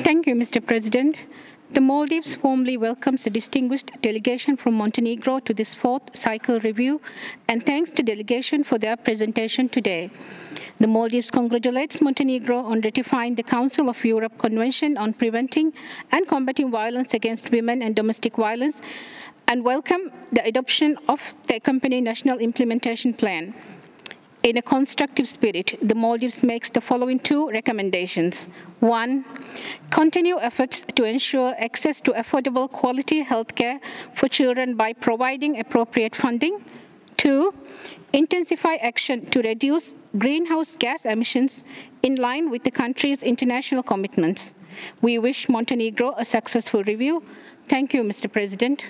Thank you, Mr. President. The Maldives warmly welcomes the distinguished delegation from Montenegro to this fourth cycle review and thanks the delegation for their presentation today. The Maldives congratulates Montenegro on ratifying the Council of Europe Convention on Preventing and Combating Violence Against Women and Domestic Violence and welcome the adoption of the accompanying National Implementation Plan. In a constructive spirit, the Maldives makes the following two recommendations. 1. Continue efforts to ensure access to affordable quality health care for children by providing appropriate funding. 2. Intensify action to reduce greenhouse gas emissions in line with the country's international commitments. We wish Montenegro a successful review. Thank you, Mr. President.